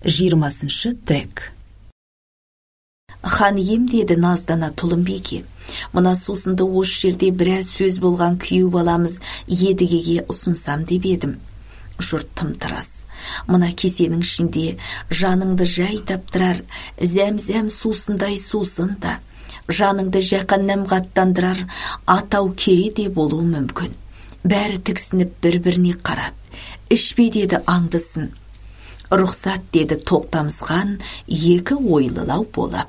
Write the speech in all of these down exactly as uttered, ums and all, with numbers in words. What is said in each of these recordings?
жиырмасыншы трек. Хан ем, деді наздана Тұлымбике. Мына сусынды осы жерде біраз сөз болған күйеу баламыз едігеге ұсынсам деп едім. Жұрт тым-тырас. Мына кесенің ішінде жаныңды жай таптырар, зәм-зәм сусындай сусын да, жаныңды жақаннам қаттандырар атау кере де болуы мүмкін. Бәрі тіксініп бір-біріне қарат. Ішпе, деді аңдысын. Рұқсат, деді Тоқтамысқан екі ойлылау болып.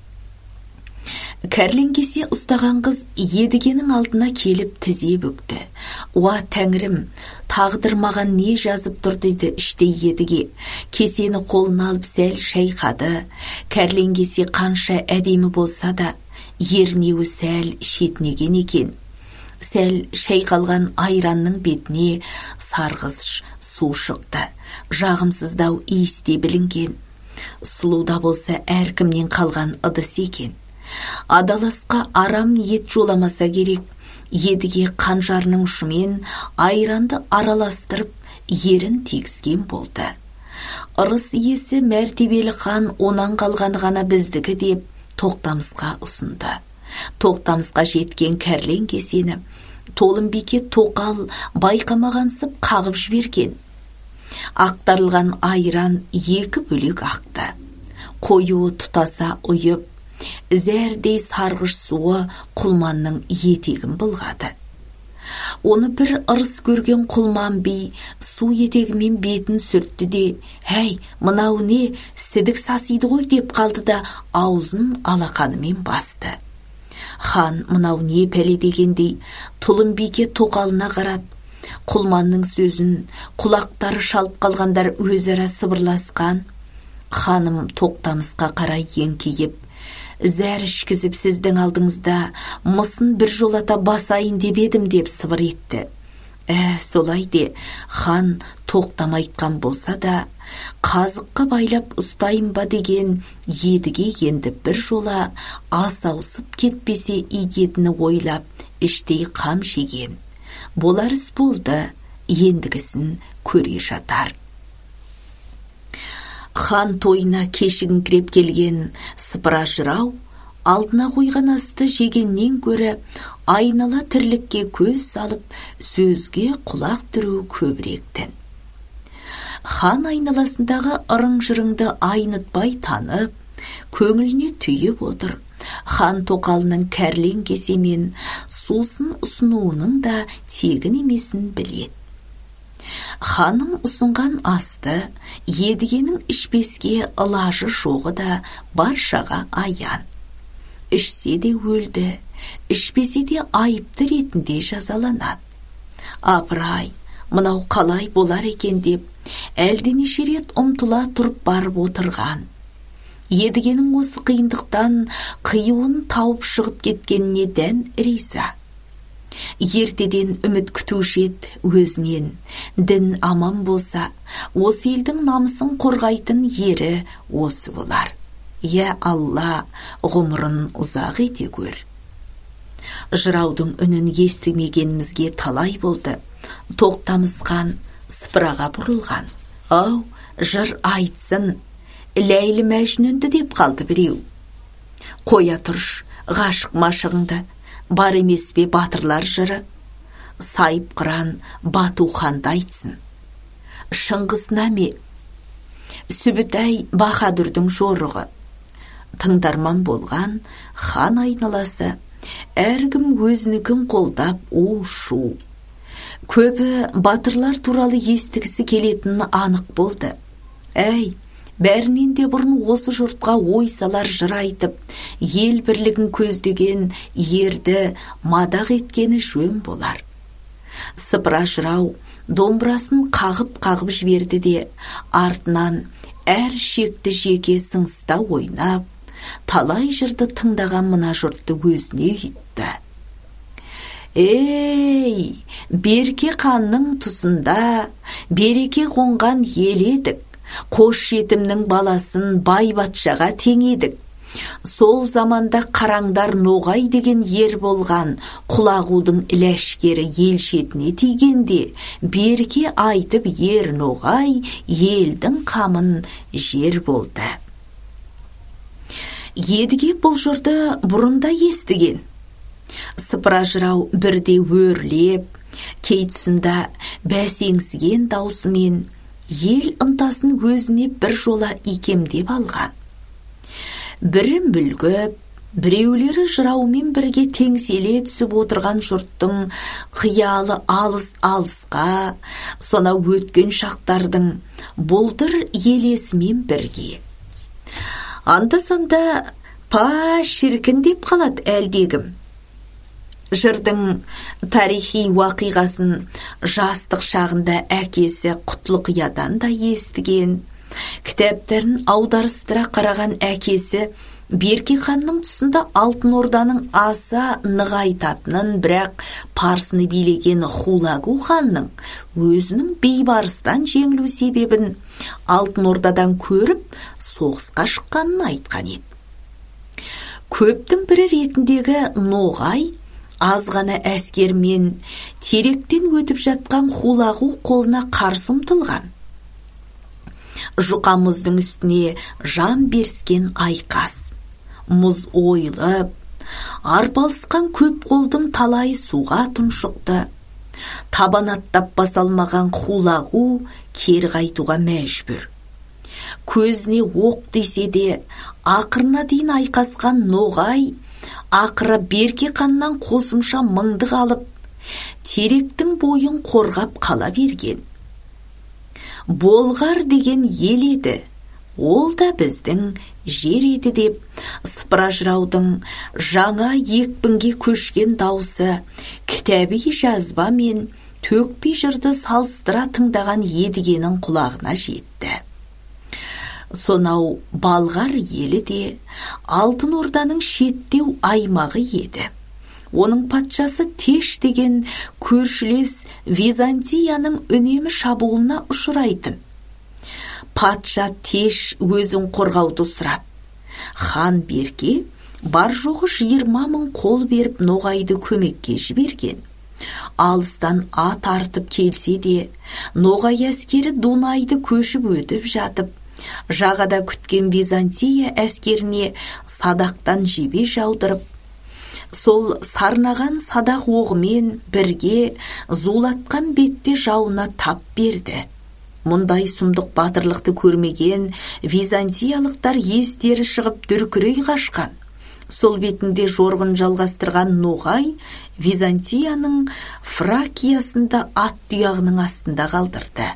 Кәрленгесе ұстаған қыз едігенің алдына келіп тізе бүкті. Уа тәңірім, тағдыр маған не жазып тұр, дейді іштей едіге. Кесені қолына алып сәл шайқады. Кәрленгесе қанша әдемі болса да, ернеуі сәл шетінеген екен. Сәл шайқалған айранның бетіне сарғыш су шықты. Жағымсыздау иісте білінген. Сұлуда болса әркімнен қалған ыдыс екен. Адаласқа арам ниет жоламаса керек. Едіге қанжарының ұшымен айранды араластырып ерін тигізген болды. Ырыс иесі мәртебелі хан онан қалған ғана біздікі деп Тоқтамысқа ұсынды. Тоқтамысқа жеткен кәрлен кесені Толымбике тоқал байқамағансып қағып жіберген. Ақтарылған айран екі бөлек ақты. Қою тұтаса ұйып, зәрдей сарғыш суы құлманның етегін былғады. Оны бір ырыс көрген құлман би су етегімен бетін сүртті де, «Әй, мынау не, сідік сасиды ғой» деп қалды да аузын алақанымен басты. Хан мынау не пәле дегендей Тұлымбике тоқалына қарат. Құлманның сөзін құлақтары шалып қалғандар өзара сыбырласқан. Ханым Тоқтамысқа қарай еңкейіп, зәр ішкізіп сіздің алдыңызда мысын бір жолата басайын деп едім деп сыбыр етті. Ә, солай де, хан тоқтамайтқан болса да, қазыққа байлап ұстайын ба деген едіге енді бір жола ас ауысып кетпесе игетіні ойлап іштей қам шеген. Болар іс болды, ендігісін көре жатар. Хан тойына кешігін кіреп келген сыпыра жырау, алдына қойған асты жегеннен көрі айнала тірлікке көз салып, сөзге құлақ түру көбіректін. Хан айналасындағы ырың-жырыңды айнытпай танып, көңіліне түйіп отыр. Хан тоқалының кәрлен кесемен сусын ұсынуының да тегін емесін білет. Ханым ұсынған асты едігенің ішпеске ылажы жоғы да баршаға аян. Ішсе де өлді, ішпесе де айыпты ретінде жазаланады. Апырай, мынау қалай болар екен деп, әлденеше рет ұмтыла тұрып барып отырған. Едігенің осы қиындықтан қиюын тауып шығып кеткеніне дән риза. Ертеден үміт күтуші еді өзінен, дін аман болса, осы елдің намысын қорғайтын ері осы болар. Я Алла, ғұмырын ұзақ ете көр. Жыраудың үнін естімегенімізге талай болды. Тоқтамысқан сыпыраға бұрылған. Ау, жыр айтсын, Ләйлі Мәжнүнді деп қалды біреу. Қоя тұрш, ғашық машығыңды, бар емес бе батырлар жыры? Сайып қыран Бату ханды айтсын. Шыңғыс Наме, Сүбітай Бахадүрдің жорығы. Тыңдарман болған хан айналасы, әркім өзінікін қолдап у-шу. Көбі батырлар туралы естігісі келетіні анық болды. Әй, бәрінен де бұрын осы жұртқа ой салар жыр айтып, ел бірлігін көздеген ерді мадақ еткені жөн болар. Сыпыра жырау домбырасын қағып-қағып жіберді де, артынан әр шекті жеке сыңыста ойнап, талай жырды тыңдаған мына жұртты өзіне үйітті. Ей, берке қанның тұсында береке қонған ел едік. Қош жетімнің баласын бай батшаға теңедік. Сол заманда қараңдар Ноғай деген ер болған Құлағудың ләшкері ел шетіне тигенде, берке айтып ер Ноғай елдің қамын жер болды. Едіге бұл жырды бұрында естіген. Сыпыра жырау бірде өрлеп, кей тұсында бәсеңсіген даусымен ел ынтасын өзіне бір жола икемдеп алған. Бірін бүлгіп, біреулері жыраумен бірге теңселе түсіп отырған жұрттың қиялы алыс-алысқа, сонау өткен шақтардың бұлдыр елесімен бірге. Анда-санда па шіркін деп қалады әлдегім. Жырдың тарихи уақиғасын жастық шағында әкесі Құтлықиядан да естіген. Кітаптарын аударыстыра қараған әкесі Берке ханның тұсында Алтын Орданың аса нығайтатынын, бірақ парсыны билеген Хулагу ханның өзінің бейбарыстан жеңілу себебін Алтын Ордадан көріп соғысқа шыққанын айтқан еді. Көптің бірі ретіндегі Ноғай аз ғана әскермен теректен өтіп жатқан Хулагу қолына қарсы ұмтылған. Жұқа мұздың үстіне жан беріскен айқас. Мұз ойылып, арпалысқан көп қолдың талайы суға тұншықты. Табан аттап басалмаған Хулагу кері қайтуға мәжбүр. Көзіне оқ десе де, ақырына дейін айқасқан Ноғай ақыры Берке ханнан қосымша мыңдық алып, теректің бойын қорғап қала берген. Болғар деген ел еді, ол да біздің жер еді деп, сыпыра жыраудың жаңа екпінге көшкен даусы кітаби жазба мен төкпе жырды салыстыра тыңдаған едігенің құлағына жетті. Сонау Балғар елі де Алтын Орданың шеттеу аймағы еді. Оның патшасы Теш деген көршілес Византияның үнемі шабуылына ұшырайтын. Патша Теш өзін қорғауды сұрады. Хан Берке бар жоғы жиырма мың қол беріп Ноғайды көмекке жіберген. Алыстан ат артып келсе де, Ноғай әскері Дунайды көшіп өтіп жатып, жағада күткен Византия әскеріне садақтан жебе жаудырып, сол сарнаған садақ оғымен бірге зулатқан бетте жауына тап берді. Мұндай сұмдық батырлықты көрмеген византиялықтар естері шығып дүркірей қашқан. Сол бетінде жорғын жалғастырған Ноғай Византияның Фракиясында ат тұяғының астында қалдырды.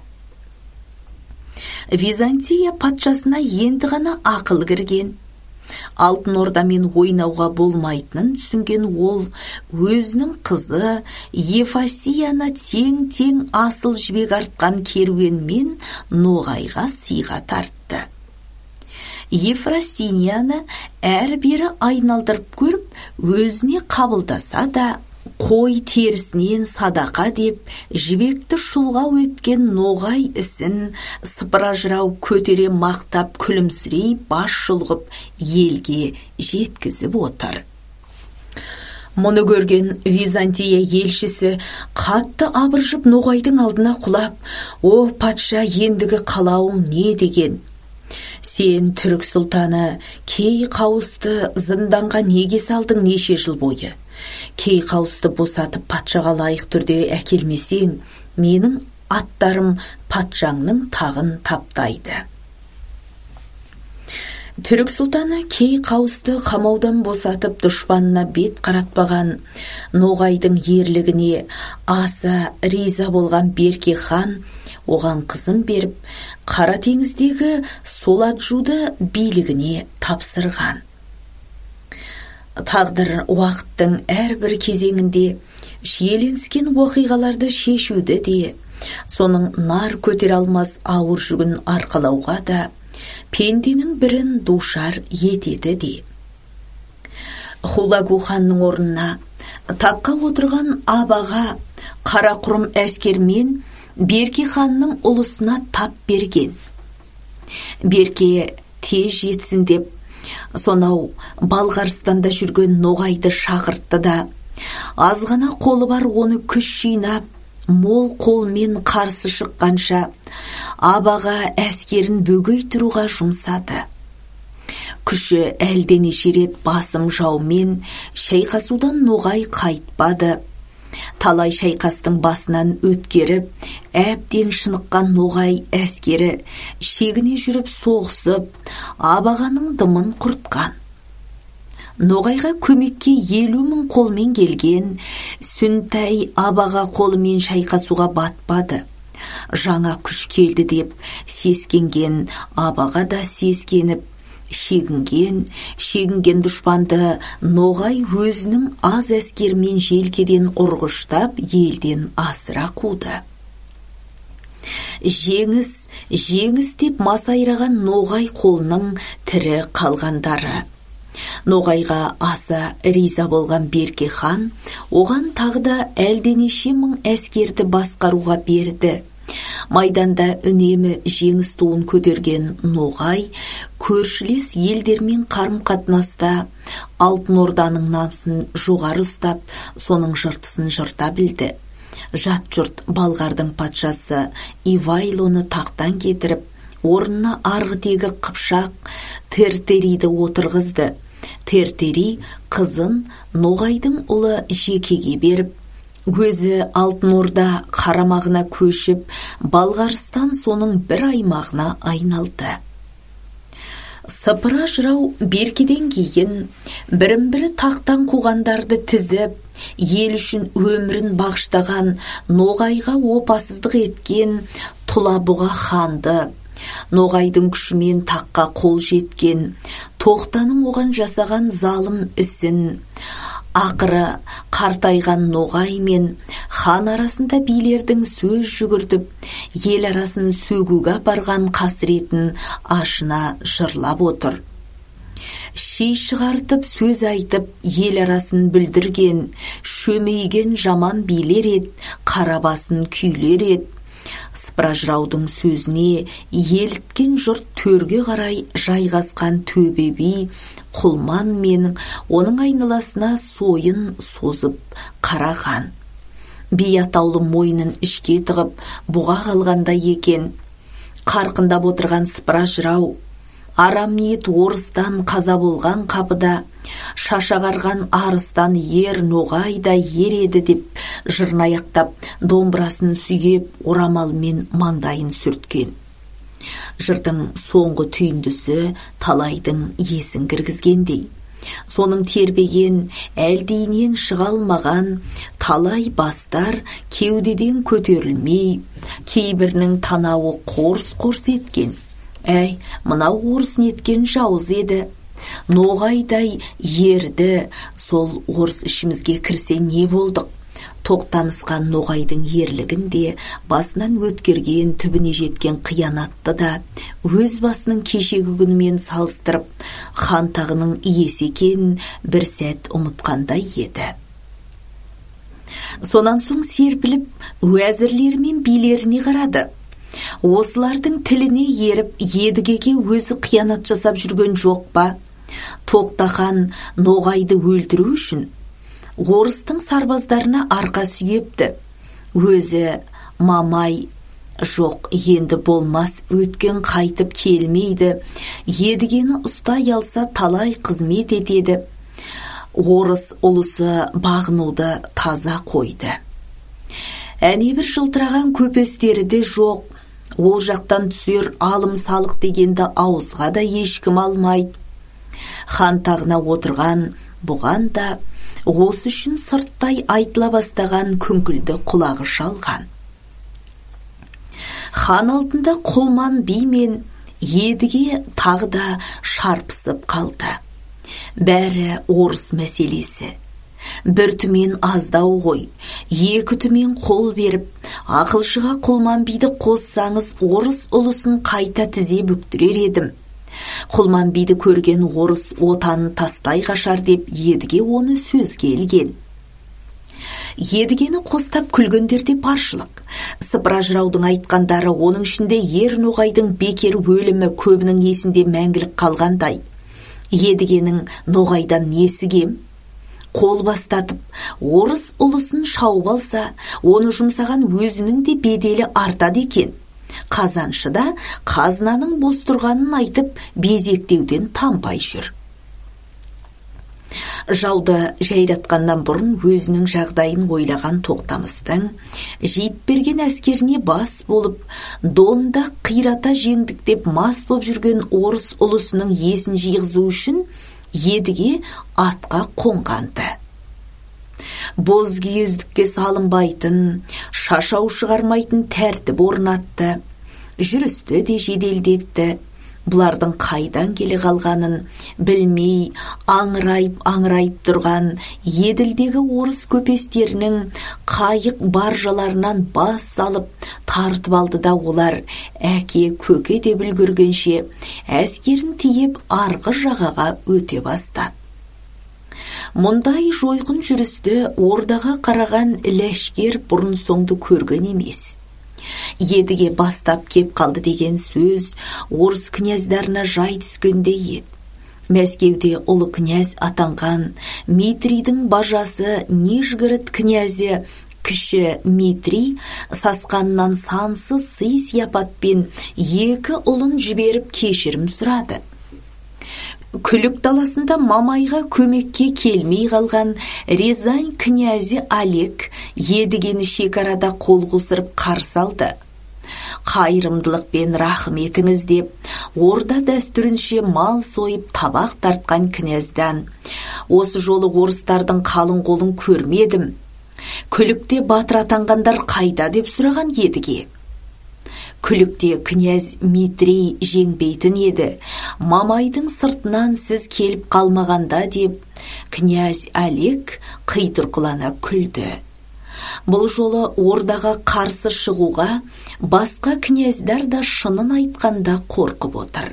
Византия патшасына енді ғана ақыл кірген. Алтын Ордамен ойнауға болмайтынын түсінген ол өзінің қызы Ефасияны тең-тең асыл жібек артқан керуенмен Ноғайға сыйға тартты. Ефросинияны әр-бері айналдырып көріп, өзіне қабылдаса да, қой терісінен садақа деп жібекті шұлға өткен Ноғай ісін сыпыра жырау көтере мақтап күлімсірей бас шұлғып елге жеткізіп отыр. Мұны көрген Византия елшісі қатты абыржып Ноғайдың алдына құлап, «О, патша, ендігі қалауың не?» деген. «Сен түрік сұлтаны кей қауысты зынданға неге салдың неше жыл бойы? Кей қауысты босатып патшаға лайық түрде әкелмесең, менің аттарым патшаңның тағын таптайды». Түрік сұлтаны кей қауысты қамаудан босатып дұшпанына бет қаратпаған Ноғайдың ерлігіне аса риза болған Берке хан оған қызын беріп, Қара теңіздегі Соладжуды билігіне тапсырған. Тағдыр уақыттың әрбір кезеңінде шиеленіскен уақиғаларды шешуді де, соның нар көтер алмас ауыр жүгін арқалауға да пенденің бірін душар етеді де. Хулагу ханның орнына таққа отырған Абаға Қарақұрым әскермен Берке ханның ұлысына тап берген. Берке тез жетсін деп Сонау Балғарстанда жүрген Ноғайды шақыртты да, азғана қолы бар оны күш жинап, мол қолмен қарсы шыққанша абаға әскерін бөгей тұруға жұмсады. Күші әлденеше рет басым жаумен шайқасудан Ноғай қайтпады. Талай шайқастың басынан өткеріп, әбден шыныққан Ноғай әскері шегіне жүріп соғысып, абағаның дымын құртқан. Ноғайға көмекке елу мың қолмен келген Сүнтай абаға қолымен шайқасуға батпады. Жаңа күш келді деп сескенген абаға да сескеніп, шегінген, шегінген дұшпанды Ноғай өзінің аз әскермен желкеден ұрғыштап елден асыра қуды. Жеңіс, жеңіс деп масайраған Ноғай қолының тірі қалғандары. Ноғайға аса риза болған Берке хан оған тағы да әлденеше мың әскерді басқаруға берді. Майданда үнемі жеңіс туын көтерген Ноғай көршілес елдермен қарым-қатынаста Алтын Орданың намысын жоғары ұстап, соның жыртысын жырта білді. Жат жұрт Балғардың патшасы Ивайлоны тақтан кетіріп, орнына арғы тегі Қыпшақ Тертериді отырғызды. Тертери қызын Ноғайдың ұлы Жекеге беріп, өзі Алтын Орда қарамағына көшіп, Балғарстан соның бір аймағына айналды. Сыпыра жырау Беркеден кейін бірін-бірі тақтан қуғандарды тізіп, ел үшін өмірін бағыштаған Ноғайға опасыздық еткен Тұлабұға ханды, Ноғайдың күшімен таққа қол жеткен Тоқтаның оған жасаған залым ісін, ақыры қартайған Ноғай мен хан арасында билердің сөз жүгіртіп, ел арасын сөгуге апарған қасіретін ашына жырлап отыр. Ши шығартып сөз айтып, ел арасын бүлдірген, шөмейген жаман билер ед, қарабасын күйлер ед. Сыпыра жыраудың сөзіне еліткен жұрт төрге қарай жайғасқан төбе би Құлман менің оның айналасына сойын созып қараған. Би атаулы мойнын ішке тығып бұға қалғанда екен. Қарқындап отырған сыпыра жырау арам ниет орыстан қаза болған қапыда шашағарған арыстан ер Ноғайда ер еді деп жырнаяқтап домбырасын сүйеп орамалмен маңдайын сүрткен. Жырдың соңғы түйіндісі талайдың есін кіргізгендей. Соның тербеген әлдейінен шыға алмаған талай бастар кеудеден көтерілмей, кейбірінің танауы қорс-қорс еткен. Әй, мынау орыс неткен жауыз еді. Ноғайдай ерді, сол орыс ішімізге кірсе не болдық? Тоқтамысқан Ноғайдың ерлігін де, басынан өткерген түбіне жеткен қиянатты да, өз басының кешегі күнімен салыстырып, хан тағының иесі екенін бір сәт ұмытқандай еді. Сонан соң серпіліп, уәзірлері мен билеріне қарады. Осылардың тіліне еріп, едігеге өзі қиянат жасап жүрген жоқ па? Тоқтахан Ноғайды өлтіру үшін орыстың сарбаздарына арқа сүйепті. Өзі Мамай жоқ, енді болмас, өткен қайтып келмейді. Едігені ұстай алса талай қызмет етеді. Орыс ұлысы бағынуды таза қойды. Әне бір жылтыраған көпестері де жоқ. Ол жақтан түсер алым салық дегенді ауызға да ешкім алмайды. Хан тағына отырған бұған да осы үшін сырттай айтыла бастаған күңкілді құлағы шалған. Хан алдында Құлман би мен едіге тағы да шарпысып қалды. Бәрі орыс мәселесі. Бір түмен аздау ғой, екі түмен қол беріп, ақылшыға Құлман биді қоссаңыз, орыс ұлысын қайта тізе бүктірер едім. Құлман биді көрген орыс отанын тастай қашар деп едіге оны сөзге ілген. Едігені қостап күлгендерде баршылық. Сыпыра жыраудың айтқандары оның ішінде ер Ноғайдың бекер өлімі көбінің есінде мәңгілік қалғандай. Едігенің ноғайдан несі кем? Қол бастатып, орыс ұлысын шауып алса, оны жұмсаған өзінің де беделі артады екен. Қазаншы да қазынаның бос тұрғанын айтып, безектеуден танбай жүр. Жауды жайратқаннан бұрын өзінің жағдайын ойлаған Тоқтамыстың жиып берген әскеріне бас болып, донда қирата жеңдік деп мас боп жүрген орыс ұлысының есін жиғызу үшін Едіге атқа қонғанды. Бозкүйездікке салынбайтын, шашау шығармайтын тәртіп орнатты, жүрісті де жеделдетті. Бұлардың қайдан келе қалғанын білмей, аңырайып-аңырайып тұрған Еділдегі орыс көпестерінің қайық баржаларынан бас салып тартып алды да олар әке көке деп үлгіргенше әскерін тиеп арғы жағаға өте бастады. Мұндай жойқын жүрісті ордаға қараған ләшкер бұрын соңды көрген емес. Едіге бастап кеп қалды деген сөз орыс князьдарына жай түскенде еді. Мәскеуде ұлы князь атанған Митрийдің бажасы Нижгород князі кіші Митрий сасқаннан сансыз сый сияпатпен екі ұлын жіберіп кешірім сұрады. Күлік даласында Мамайға көмекке келмей қалған Рязань князі Олег Едігені шекарада қол қусырып қарсы алды. Қайырымдылықпен рахым етіңіз деп, орда дәстүрінше мал сойып табақ тартқан князьдан осы жолы орыстардың қалың қолын көрмедім. Күлікте батыр атанғандар қайда деп сұраған Едіге. Күлікте князь Митрий жеңбейтін еді. Мамайдың сыртынан сіз келіп қалмағанда деп, князь Олег қитұрқылана күлді. Бұл жолы ордаға қарсы шығуға басқа князьдар да шынын айтқанда қорқып отыр.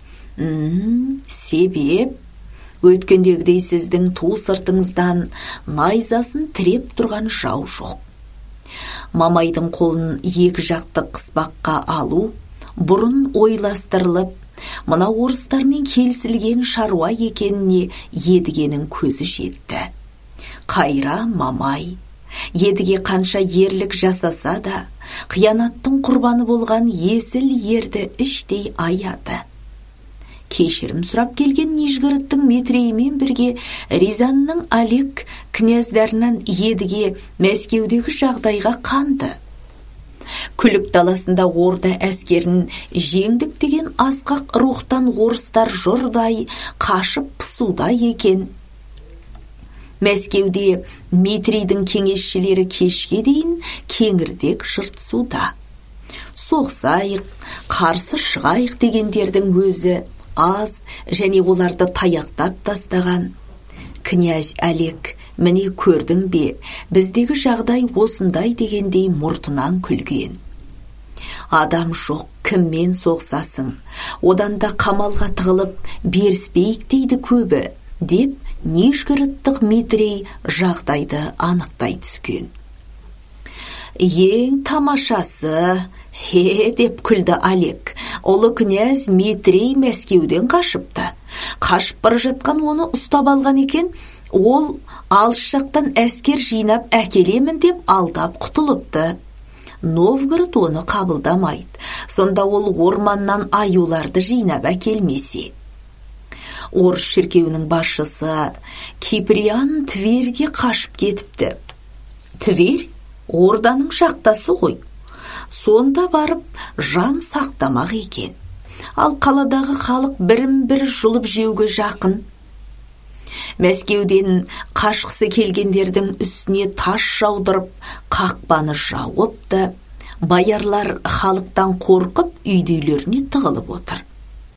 Үм, себеп? Өткендегідей сіздің ту сыртыңыздан найзасын тіреп тұрған жау жоқ. Мамайдың қолын екі жақты қыспаққа алу бұрын ойластырылып, мына орыстармен келісілген шаруа екеніне Едігенің көзі жетті. Қайра Мамай. Едіге қанша ерлік жасаса да, қиянаттың құрбаны болған есіл ерді іштей аяды. Кешірім сұрап келген Нижгородтың Митреймен бірге Рязанның Олег князьдарынан Едіге Мәскеудегі жағдайға қанды. Күлік даласында орда әскерін жеңдік деген асқақ рухтан орыстар жұрдай қашып пысуда екен. Мәскеуде Митрейдің кеңесшілері кешке дейін кеңірдек жыртысуда. Соқсайық, қарсы шығайық дегендердің өзі аз және оларды таяқтап тастаған. Князь Олег, міне көрдің бе, біздегі жағдай осындай дегендей мұртынан күлген. Адам жоқ, кіммен соқсасың, одан да қамалға тығылып беріспейік дейді көбі, деп Нижгородтық Митрей жағдайды анықтай түскен. Ең тамашасы, хе деп күлді Олег. Ұлы князь Митрей Мәскеуден қашыпты. Қашып бара жатқан оны ұстап алған екен, ол алыс жақтан әскер жинап әкелемін деп алдап құтылыпты. Новгород оны қабылдамайды. Сонда ол орманнан аюларды жинап әкелмесе. Орыс шіркеуінің басшысы Киприан Тверге қашып кетіпті. Твер орданың шақтасы ғой. Сонда барып жан сақтамақ екен. Ал қаладағы халық бірін-бір жұлып жеуге жақын. Мәскеуден қашқысы келгендердің үстіне тас жаудырып, қақпаны жауыпты. Баярлар халықтан қорқып үйді-үйлеріне тығылып отыр.